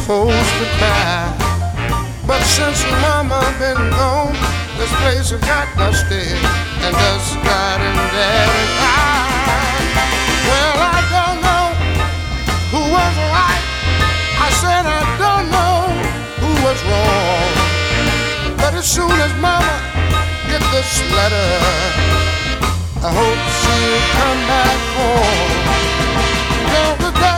supposed to cry. But since mama been gone, this place has got dusty and dust got in daddy's eye. Well, I don't know who was right. I said I don't know who was wrong. But as soon as mama get this letter, I hope she'll come back home. Now the